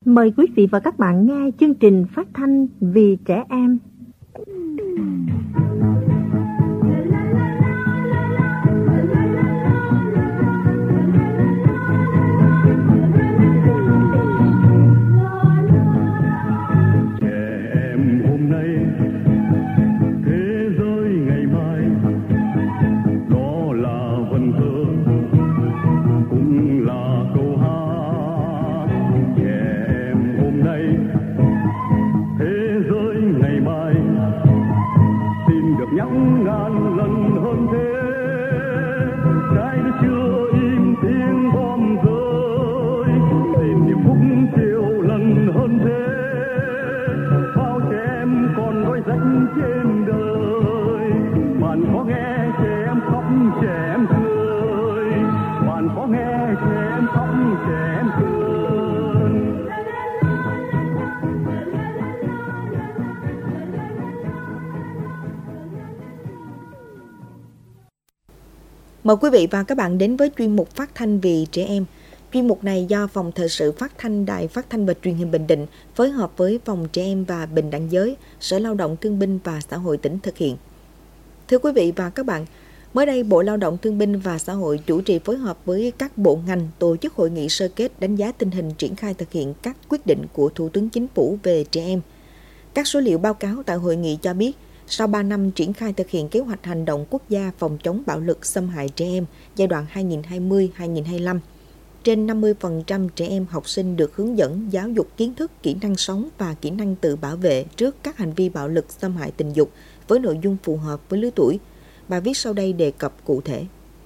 Mời quý vị và các bạn nghe chương trình phát thanh vì trẻ em. Mời quý vị và các bạn đến với chuyên mục phát thanh vì trẻ em. Chuyên mục này do Phòng Thời sự Phát thanh Đài Phát thanh và Truyền hình Bình Định phối hợp với Phòng Trẻ em và Bình đẳng giới, Sở Lao động Thương binh và Xã hội tỉnh thực hiện. Thưa quý vị và các bạn, mới đây Bộ Lao động Thương binh và Xã hội chủ trì phối hợp với các bộ ngành tổ chức hội nghị sơ kết đánh giá tình hình triển khai thực hiện các quyết định của Thủ tướng Chính phủ về trẻ em. Các số liệu báo cáo tại hội nghị cho biết, sau 3 năm triển khai thực hiện kế hoạch hành động quốc gia phòng chống bạo lực xâm hại trẻ em giai đoạn 2020-2025, trên 50% trẻ em học sinh được hướng dẫn giáo dục kiến thức, kỹ năng sống và kỹ năng tự bảo vệ trước các hành vi bạo lực xâm hại tình dục với nội dung phù hợp với lứa tuổi. Bài viết sau đây đề cập cụ thể.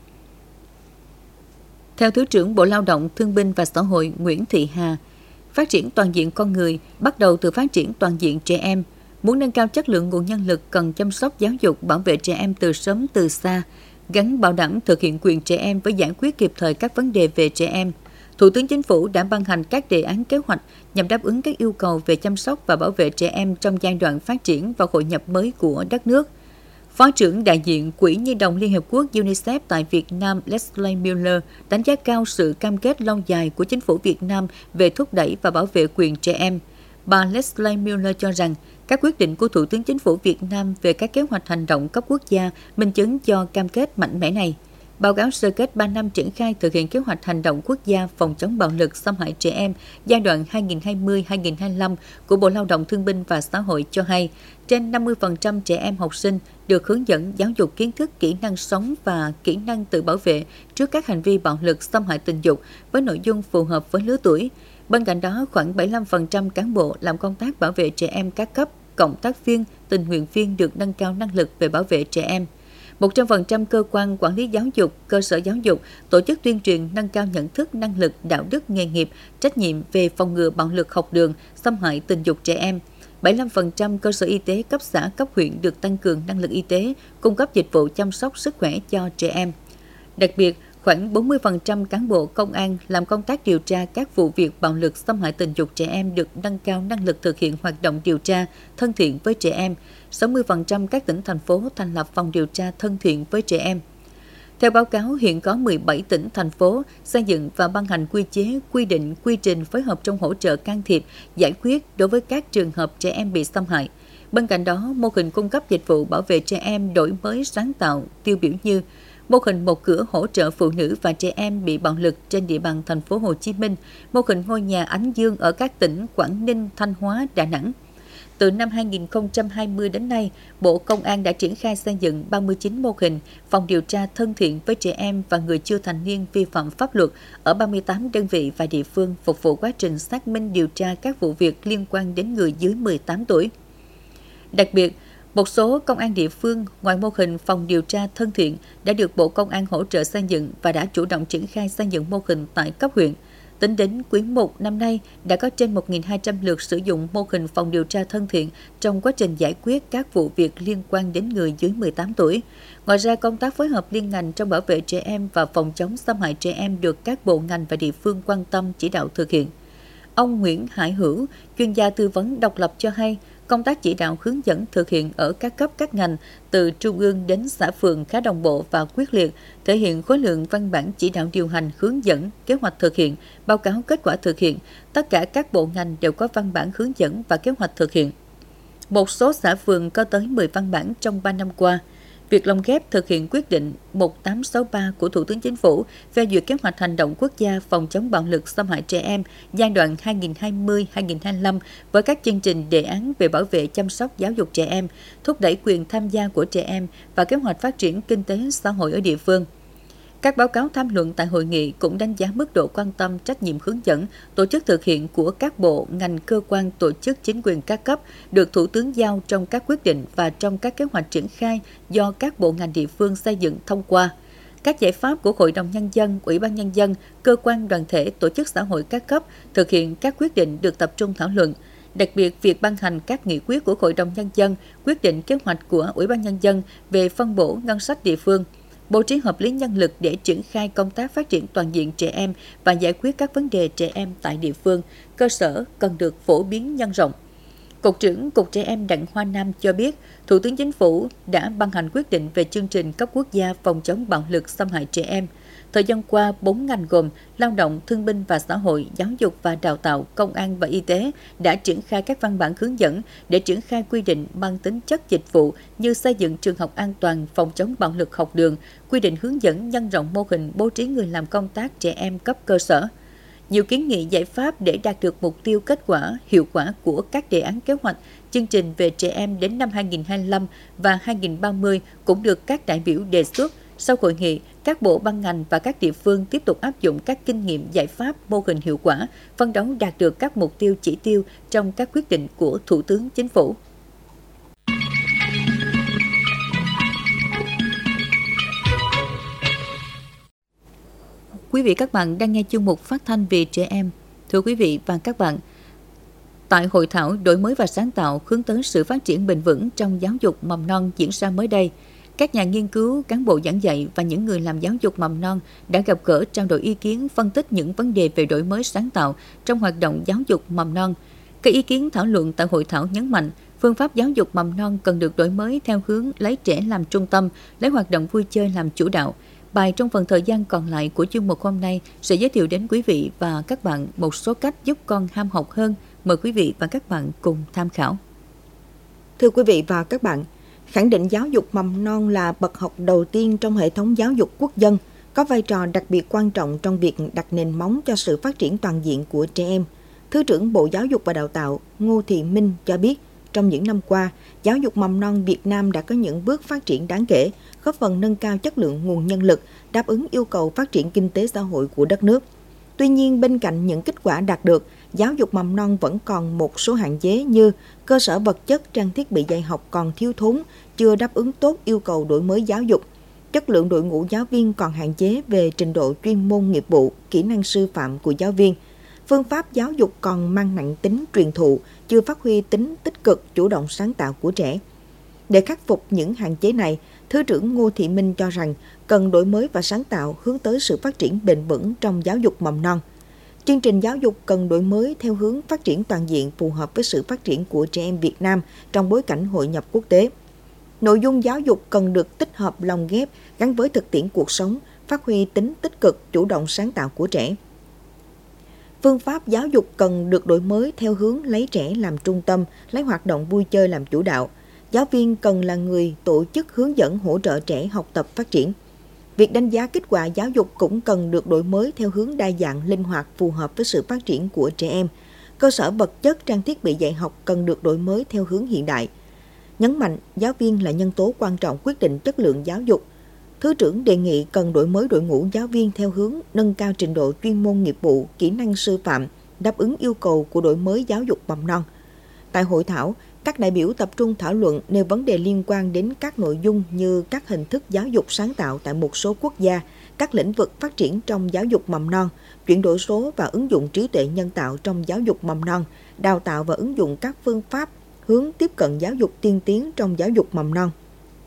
Theo Thứ trưởng Bộ Lao động Thương binh và Xã hội Nguyễn Thị Hà, phát triển toàn diện con người bắt đầu từ phát triển toàn diện trẻ em. Muốn nâng cao chất lượng nguồn nhân lực cần chăm sóc giáo dục bảo vệ trẻ em từ sớm từ xa, gắn bảo đảm thực hiện quyền trẻ em với giải quyết kịp thời các vấn đề về trẻ em. Thủ tướng Chính phủ đã ban hành các đề án kế hoạch nhằm đáp ứng các yêu cầu về chăm sóc và bảo vệ trẻ em trong giai đoạn phát triển và hội nhập mới của đất nước. Phó trưởng đại diện Quỹ Nhi đồng Liên Hợp Quốc UNICEF tại Việt Nam Leslie Miller đánh giá cao sự cam kết lâu dài của Chính phủ Việt Nam về thúc đẩy và bảo vệ quyền trẻ em. Bà Leslie Miller cho rằng các quyết định của Thủ tướng Chính phủ Việt Nam về các kế hoạch hành động cấp quốc gia minh chứng cho cam kết mạnh mẽ này. Báo cáo sơ kết 3 năm triển khai thực hiện kế hoạch hành động quốc gia phòng chống bạo lực xâm hại trẻ em giai đoạn 2020-2025 của Bộ Lao động Thương binh và Xã hội cho hay, trên 50% trẻ em học sinh được hướng dẫn giáo dục kiến thức, kỹ năng sống và kỹ năng tự bảo vệ trước các hành vi bạo lực xâm hại tình dục với nội dung phù hợp với lứa tuổi. Bên cạnh đó, khoảng 75% cán bộ làm công tác bảo vệ trẻ em các cấp, cộng tác viên, tình nguyện viên được nâng cao năng lực về bảo vệ trẻ em. 100% cơ quan quản lý giáo dục, cơ sở giáo dục, tổ chức tuyên truyền nâng cao nhận thức, năng lực, đạo đức nghề nghiệp, trách nhiệm về phòng ngừa bạo lực học đường, xâm hại tình dục trẻ em. 75% cơ sở y tế cấp xã, cấp huyện được tăng cường năng lực y tế, cung cấp dịch vụ chăm sóc sức khỏe cho trẻ em. Đặc biệt, khoảng 40% cán bộ công an làm công tác điều tra các vụ việc bạo lực xâm hại tình dục trẻ em được nâng cao năng lực thực hiện hoạt động điều tra thân thiện với trẻ em. 60% các tỉnh, thành phố thành lập phòng điều tra thân thiện với trẻ em. Theo báo cáo, hiện có 17 tỉnh, thành phố xây dựng và ban hành quy chế, quy định, quy trình phối hợp trong hỗ trợ can thiệp, giải quyết đối với các trường hợp trẻ em bị xâm hại. Bên cạnh đó, mô hình cung cấp dịch vụ bảo vệ trẻ em đổi mới sáng tạo, tiêu biểu như mô hình một cửa hỗ trợ phụ nữ và trẻ em bị bạo lực trên địa bàn thành phố Hồ Chí Minh, mô hình ngôi nhà Ánh Dương ở các tỉnh Quảng Ninh, Thanh Hóa, Đà Nẵng. Từ năm 2020 đến nay, Bộ Công an đã triển khai xây dựng 39 mô hình phòng điều tra thân thiện với trẻ em và người chưa thành niên vi phạm pháp luật ở 38 đơn vị và địa phương phục vụ quá trình xác minh điều tra các vụ việc liên quan đến người dưới 18 tuổi. Đặc biệt, một số công an địa phương ngoài mô hình phòng điều tra thân thiện đã được Bộ Công an hỗ trợ xây dựng và đã chủ động triển khai xây dựng mô hình tại cấp huyện. Tính đến quý 1 năm nay, đã có trên 1.200 lượt sử dụng mô hình phòng điều tra thân thiện trong quá trình giải quyết các vụ việc liên quan đến người dưới 18 tuổi. Ngoài ra, công tác phối hợp liên ngành trong bảo vệ trẻ em và phòng chống xâm hại trẻ em được các bộ ngành và địa phương quan tâm chỉ đạo thực hiện. Ông Nguyễn Hải Hữu, chuyên gia tư vấn độc lập cho hay, Công tác chỉ đạo hướng dẫn thực hiện ở các cấp các ngành từ trung ương đến xã phường khá đồng bộ và quyết liệt, thể hiện khối lượng văn bản chỉ đạo điều hành, hướng dẫn, kế hoạch thực hiện, báo cáo kết quả thực hiện. Tất cả các bộ ngành đều có văn bản hướng dẫn và kế hoạch thực hiện. Một số xã phường có tới 10 văn bản trong 3 năm qua. Việc lồng ghép thực hiện quyết định 1863 của Thủ tướng Chính phủ phê duyệt kế hoạch hành động quốc gia phòng chống bạo lực xâm hại trẻ em giai đoạn 2020-2025 với các chương trình đề án về bảo vệ chăm sóc giáo dục trẻ em, thúc đẩy quyền tham gia của trẻ em và kế hoạch phát triển kinh tế xã hội ở địa phương. Các báo cáo tham luận tại hội nghị cũng đánh giá mức độ quan tâm, trách nhiệm hướng dẫn, tổ chức thực hiện của các bộ, ngành, cơ quan, tổ chức chính quyền các cấp được Thủ tướng giao trong các quyết định và trong các kế hoạch triển khai do các bộ ngành địa phương xây dựng thông qua. Các giải pháp của Hội đồng Nhân dân, Ủy ban Nhân dân, cơ quan đoàn thể, tổ chức xã hội các cấp thực hiện các quyết định được tập trung thảo luận. Đặc biệt, việc ban hành các nghị quyết của Hội đồng Nhân dân, quyết định kế hoạch của Ủy ban Nhân dân về phân bổ ngân sách địa phương, bố trí hợp lý nhân lực để triển khai công tác phát triển toàn diện trẻ em và giải quyết các vấn đề trẻ em tại địa phương, cơ sở cần được phổ biến nhân rộng. Cục trưởng Cục Trẻ Em Đặng Hoa Nam cho biết, Thủ tướng Chính phủ đã ban hành quyết định về chương trình cấp quốc gia phòng chống bạo lực xâm hại trẻ em. Thời gian qua, 4 ngành gồm lao động, thương binh và xã hội, giáo dục và đào tạo, công an và y tế đã triển khai các văn bản hướng dẫn để triển khai quy định mang tính chất dịch vụ như xây dựng trường học an toàn, phòng chống bạo lực học đường, quy định hướng dẫn nhân rộng mô hình bố trí người làm công tác trẻ em cấp cơ sở. Nhiều kiến nghị giải pháp để đạt được mục tiêu kết quả, hiệu quả của các đề án kế hoạch, chương trình về trẻ em đến năm 2025 và 2030 cũng được các đại biểu đề xuất. Sau hội nghị, các bộ ban ngành và các địa phương tiếp tục áp dụng các kinh nghiệm giải pháp mô hình hiệu quả, phấn đấu đạt được các mục tiêu chỉ tiêu trong các quyết định của Thủ tướng Chính phủ. Quý vị các bạn đang nghe chương mục phát thanh về trẻ em. Thưa quý vị và các bạn, tại hội thảo đổi mới và sáng tạo hướng tới sự phát triển bền vững trong giáo dục mầm non diễn ra mới đây, các nhà nghiên cứu, cán bộ giảng dạy và những người làm giáo dục mầm non đã gặp gỡ, trao đổi ý kiến, phân tích những vấn đề về đổi mới sáng tạo trong hoạt động giáo dục mầm non. Các ý kiến thảo luận tại hội thảo nhấn mạnh, phương pháp giáo dục mầm non cần được đổi mới theo hướng lấy trẻ làm trung tâm, lấy hoạt động vui chơi làm chủ đạo. Bài trong phần thời gian còn lại của chương mục hôm nay sẽ giới thiệu đến quý vị và các bạn một số cách giúp con ham học hơn. Mời quý vị và các bạn cùng tham khảo. Thưa quý vị và các bạn, khẳng định giáo dục mầm non là bậc học đầu tiên trong hệ thống giáo dục quốc dân, có vai trò đặc biệt quan trọng trong việc đặt nền móng cho sự phát triển toàn diện của trẻ em. Thứ trưởng Bộ Giáo dục và Đào tạo Ngô Thị Minh cho biết, trong những năm qua, giáo dục mầm non Việt Nam đã có những bước phát triển đáng kể, góp phần nâng cao chất lượng nguồn nhân lực, đáp ứng yêu cầu phát triển kinh tế xã hội của đất nước. Tuy nhiên, bên cạnh những kết quả đạt được, giáo dục mầm non vẫn còn một số hạn chế như cơ sở vật chất, trang thiết bị dạy học còn thiếu thốn, chưa đáp ứng tốt yêu cầu đổi mới giáo dục. Chất lượng đội ngũ giáo viên còn hạn chế về trình độ chuyên môn nghiệp vụ, kỹ năng sư phạm của giáo viên. Phương pháp giáo dục còn mang nặng tính truyền thụ, chưa phát huy tính tích cực, chủ động sáng tạo của trẻ. Để khắc phục những hạn chế này, Thứ trưởng Ngô Thị Minh cho rằng cần đổi mới và sáng tạo hướng tới sự phát triển bền vững trong giáo dục mầm non. Chương trình giáo dục cần đổi mới theo hướng phát triển toàn diện phù hợp với sự phát triển của trẻ em Việt Nam trong bối cảnh hội nhập quốc tế. Nội dung giáo dục cần được tích hợp lồng ghép gắn với thực tiễn cuộc sống, phát huy tính tích cực, chủ động sáng tạo của trẻ. Phương pháp giáo dục cần được đổi mới theo hướng lấy trẻ làm trung tâm, lấy hoạt động vui chơi làm chủ đạo. Giáo viên cần là người tổ chức hướng dẫn hỗ trợ trẻ học tập phát triển. Việc đánh giá kết quả giáo dục cũng cần được đổi mới theo hướng đa dạng, linh hoạt, phù hợp với sự phát triển của trẻ em. Cơ sở vật chất, trang thiết bị dạy học cần được đổi mới theo hướng hiện đại. Nhấn mạnh, giáo viên là nhân tố quan trọng quyết định chất lượng giáo dục. Thứ trưởng đề nghị cần đổi mới đội ngũ giáo viên theo hướng nâng cao trình độ chuyên môn nghiệp vụ, kỹ năng sư phạm, đáp ứng yêu cầu của đổi mới giáo dục mầm non. Tại hội thảo, các đại biểu tập trung thảo luận nêu vấn đề liên quan đến các nội dung như các hình thức giáo dục sáng tạo tại một số quốc gia, các lĩnh vực phát triển trong giáo dục mầm non, chuyển đổi số và ứng dụng trí tuệ nhân tạo trong giáo dục mầm non, đào tạo và ứng dụng các phương pháp hướng tiếp cận giáo dục tiên tiến trong giáo dục mầm non.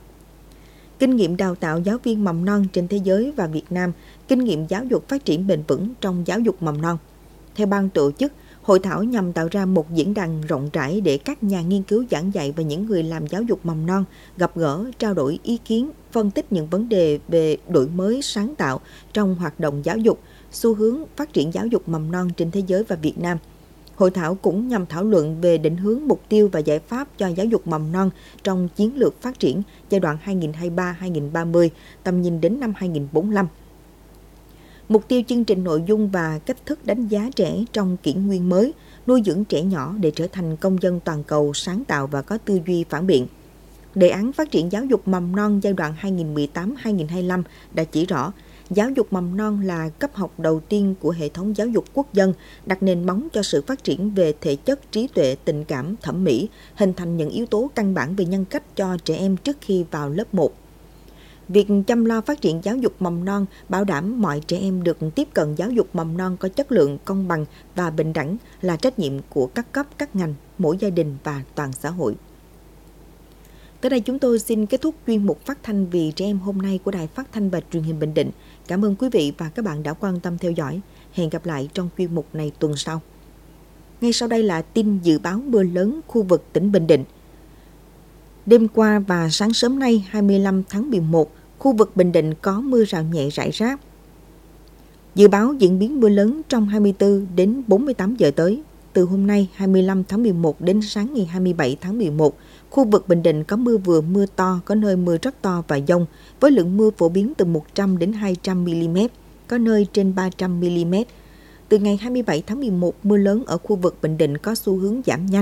Kinh nghiệm đào tạo giáo viên mầm non trên thế giới và Việt Nam, kinh nghiệm giáo dục phát triển bền vững trong giáo dục mầm non. Theo ban tổ chức, Hội thảo nhằm tạo ra một diễn đàn rộng rãi để các nhà nghiên cứu giảng dạy và những người làm giáo dục mầm non gặp gỡ, trao đổi ý kiến, phân tích những vấn đề về đổi mới sáng tạo trong hoạt động giáo dục, xu hướng phát triển giáo dục mầm non trên thế giới và Việt Nam. Hội thảo cũng nhằm thảo luận về định hướng, mục tiêu và giải pháp cho giáo dục mầm non trong chiến lược phát triển giai đoạn 2023-2030, tầm nhìn đến năm 2045. Mục tiêu chương trình, nội dung và cách thức đánh giá trẻ trong kỷ nguyên mới, nuôi dưỡng trẻ nhỏ để trở thành công dân toàn cầu sáng tạo và có tư duy phản biện. Đề án phát triển giáo dục mầm non giai đoạn 2018-2025 đã chỉ rõ, giáo dục mầm non là cấp học đầu tiên của hệ thống giáo dục quốc dân, đặt nền móng cho sự phát triển về thể chất, trí tuệ, tình cảm, thẩm mỹ, hình thành những yếu tố căn bản về nhân cách cho trẻ em trước khi vào lớp 1. Việc chăm lo phát triển giáo dục mầm non bảo đảm mọi trẻ em được tiếp cận giáo dục mầm non có chất lượng, công bằng và bình đẳng là trách nhiệm của các cấp, các ngành, mỗi gia đình và toàn xã hội. Tới đây chúng tôi xin kết thúc chuyên mục phát thanh vì trẻ em hôm nay của Đài Phát thanh và Truyền hình Bình Định. Cảm ơn quý vị và các bạn đã quan tâm theo dõi. Hẹn gặp lại trong chuyên mục này tuần sau. Ngay sau đây là tin dự báo mưa lớn khu vực tỉnh Bình Định. Đêm qua và sáng sớm nay 25 tháng 11, khu vực Bình Định có mưa rào nhẹ rải rác. Dự báo diễn biến mưa lớn trong 24 đến 48 giờ tới. Từ hôm nay 25 tháng 11 đến sáng ngày 27 tháng 11, khu vực Bình Định có mưa vừa mưa to, có nơi mưa rất to và dông, với lượng mưa phổ biến từ 100 đến 200 mm, có nơi trên 300 mm. Từ ngày 27 tháng 11, mưa lớn ở khu vực Bình Định có xu hướng giảm nhanh.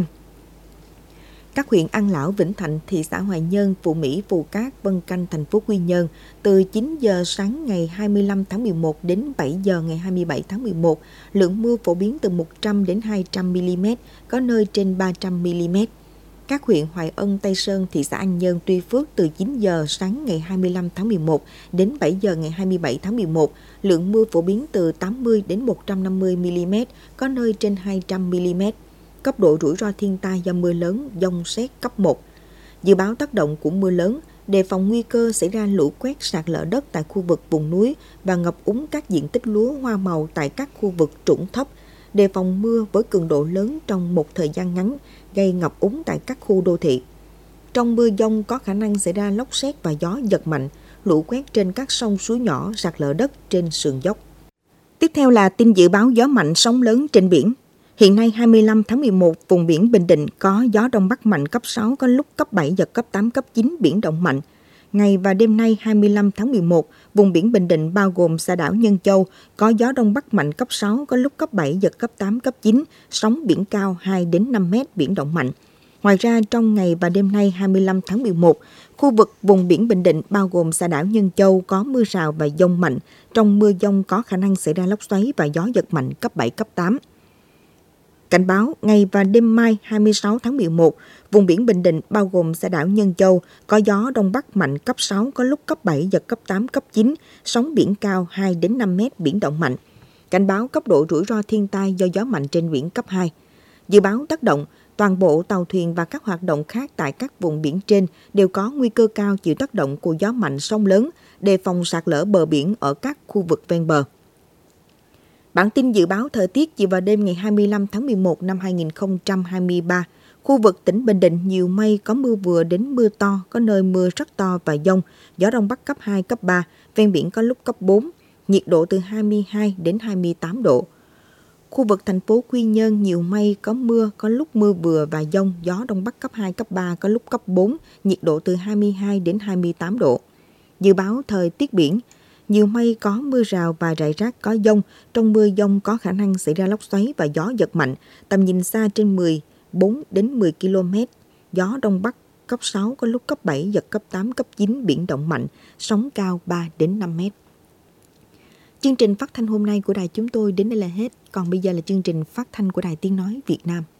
Các huyện An Lão, Vĩnh Thạnh, thị xã Hoài Nhơn, Phú Mỹ, Phù Cát, Vân Canh, thành phố Quy Nhơn từ 9 giờ sáng ngày 25 tháng 11 đến 7 giờ ngày 27 tháng 11, lượng mưa phổ biến từ 100 đến 200 mm, có nơi trên 300 mm. Các huyện Hoài Ân, Tây Sơn, thị xã An Nhơn, Tuy Phước từ 9 giờ sáng ngày 25 tháng 11 đến 7 giờ ngày 27 tháng 11, lượng mưa phổ biến từ 80 đến 150 mm, có nơi trên 200 mm. Cấp độ rủi ro thiên tai do mưa lớn, dông sét cấp 1. Dự báo tác động của mưa lớn, đề phòng nguy cơ xảy ra lũ quét, sạt lở đất tại khu vực vùng núi và ngập úng các diện tích lúa hoa màu tại các khu vực trũng thấp. Đề phòng mưa với cường độ lớn trong một thời gian ngắn, gây ngập úng tại các khu đô thị. Trong mưa dông có khả năng xảy ra lốc sét và gió giật mạnh, lũ quét trên các sông suối nhỏ, sạt lở đất trên sườn dốc. Tiếp theo là tin dự báo gió mạnh, sóng lớn trên biển. Hiện nay 25 tháng 11, vùng biển Bình Định có gió Đông Bắc mạnh cấp 6, có lúc cấp 7, giật cấp 8, cấp 9, biển động mạnh. Ngày và đêm nay 25 tháng 11, vùng biển Bình Định bao gồm xã đảo Nhân Châu có gió Đông Bắc mạnh cấp 6, có lúc cấp 7, giật cấp 8, cấp 9, sóng biển cao 2 đến 5 mét, biển động mạnh. Ngoài ra, trong ngày và đêm nay 25 tháng 11, khu vực vùng biển Bình Định bao gồm xã đảo Nhân Châu có mưa rào và dông mạnh. Trong mưa dông có khả năng xảy ra lốc xoáy và gió giật mạnh cấp 7, cấp 8. Cảnh báo, ngày và đêm mai 26 tháng 11, vùng biển Bình Định bao gồm xã đảo Nhân Châu có gió Đông Bắc mạnh cấp 6, có lúc cấp 7, giật cấp 8, cấp 9, sóng biển cao 2 đến 5 mét, biển động mạnh. Cảnh báo cấp độ rủi ro thiên tai do gió mạnh trên biển cấp 2. Dự báo tác động, toàn bộ tàu thuyền và các hoạt động khác tại các vùng biển trên đều có nguy cơ cao chịu tác động của gió mạnh, sóng lớn, đề phòng sạt lở bờ biển ở các khu vực ven bờ. Bản tin dự báo thời tiết chiều và đêm ngày 25 tháng 11 năm 2023, khu vực tỉnh Bình Định nhiều mây, có mưa vừa đến mưa to, có nơi mưa rất to và dông, gió Đông Bắc cấp 2, cấp 3, ven biển có lúc cấp 4, nhiệt độ từ 22 đến 28 độ. Khu vực thành phố Quy Nhơn nhiều mây, có mưa, có lúc mưa vừa và dông, gió Đông Bắc cấp 2, cấp 3, có lúc cấp 4, nhiệt độ từ 22 đến 28 độ. Dự báo thời tiết biển, nhiều mây, có mưa rào và rải rác có dông, trong mưa dông có khả năng xảy ra lốc xoáy và gió giật mạnh, tầm nhìn xa trên 4 đến 10 km, gió Đông Bắc cấp 6, có lúc cấp 7, giật cấp 8, cấp 9, biển động mạnh, sóng cao 3 đến 5 mét. Chương trình phát thanh hôm nay của đài chúng tôi đến đây là hết, còn bây giờ là chương trình phát thanh của Đài Tiếng Nói Việt Nam.